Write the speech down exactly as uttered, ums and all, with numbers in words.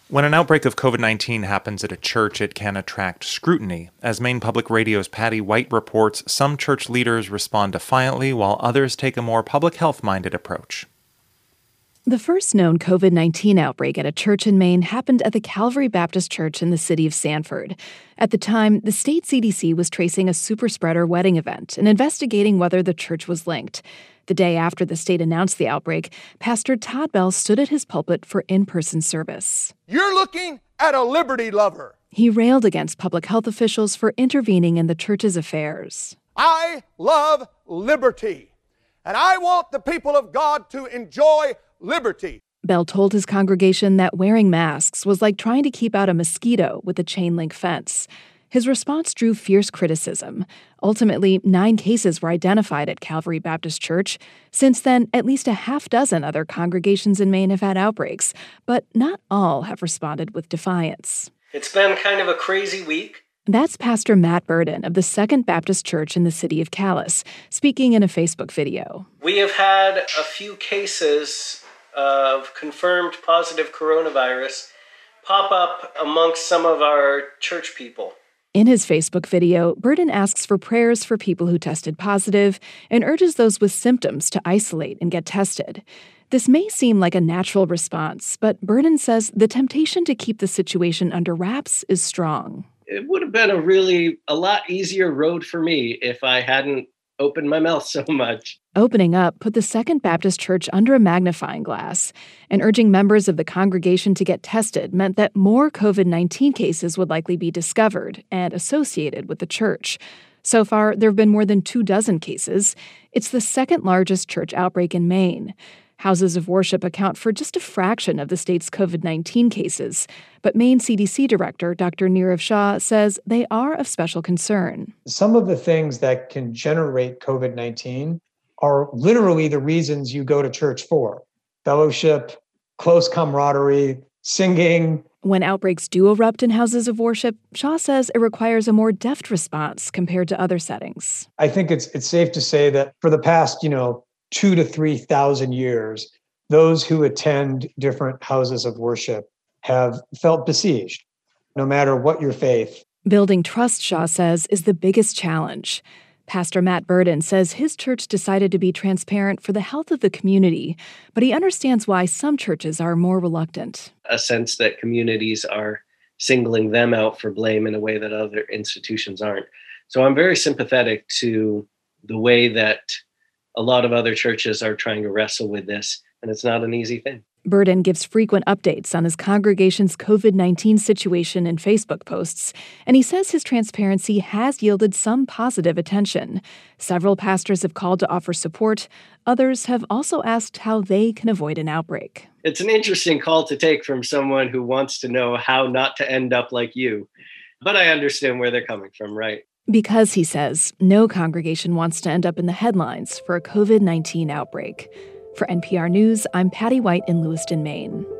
When an outbreak of covid nineteen happens at a church, it can attract scrutiny. As Maine Public Radio's Patty White reports, some church leaders respond defiantly while others take a more public health-minded approach. The first known covid nineteen outbreak at a church in Maine happened at the Calvary Baptist Church in the city of Sanford. At the time, the state C D C was tracing a superspreader wedding event and investigating whether the church was linked. The day after the state announced the outbreak, Pastor Todd Bell stood at his pulpit for in-person service. You're looking at a liberty lover. He railed against public health officials for intervening in the church's affairs. I love liberty, and I want the people of God to enjoy liberty. Bell told his congregation that wearing masks was like trying to keep out a mosquito with a chain-link fence. His response drew fierce criticism. Ultimately, nine cases were identified at Calvary Baptist Church. Since then, at least a half dozen other congregations in Maine have had outbreaks, but not all have responded with defiance. It's been kind of a crazy week. That's Pastor Matt Burden of the Second Baptist Church in the city of Calais, speaking in a Facebook video. We have had a few cases of confirmed positive coronavirus pop up amongst some of our church people. In his Facebook video, Burden asks for prayers for people who tested positive and urges those with symptoms to isolate and get tested. This may seem like a natural response, but Burden says the temptation to keep the situation under wraps is strong. It would have been a really, a lot easier road for me if I hadn't opened my mouth so much. Opening up put the Second Baptist Church under a magnifying glass, and urging members of the congregation to get tested meant that more covid nineteen cases would likely be discovered and associated with the church. So far, there have been more than two dozen cases. It's the second largest church outbreak in Maine. Houses of worship account for just a fraction of the state's covid nineteen cases, but Maine C D C Director Doctor Nirav Shah says they are of special concern. Some of the things that can generate covid nineteen are literally the reasons you go to church for: fellowship, close camaraderie, singing. When outbreaks do erupt in houses of worship, Shah says it requires a more deft response compared to other settings. I think it's it's safe to say that for the past, you know, two to three thousand years, those who attend different houses of worship have felt besieged, no matter what your faith. Building trust, Shah says, is the biggest challenge. Pastor Matt Burden says his church decided to be transparent for the health of the community, but he understands why some churches are more reluctant. A sense that communities are singling them out for blame in a way that other institutions aren't. So I'm very sympathetic to the way that a lot of other churches are trying to wrestle with this, and it's not an easy thing. Burden gives frequent updates on his congregation's covid nineteen situation in Facebook posts, and he says his transparency has yielded some positive attention. Several pastors have called to offer support. Others have also asked how they can avoid an outbreak. It's an interesting call to take from someone who wants to know how not to end up like you, but I understand where they're coming from, right? Because, he says, no congregation wants to end up in the headlines for a covid nineteen outbreak. For N P R News, I'm Patty White in Lewiston, Maine.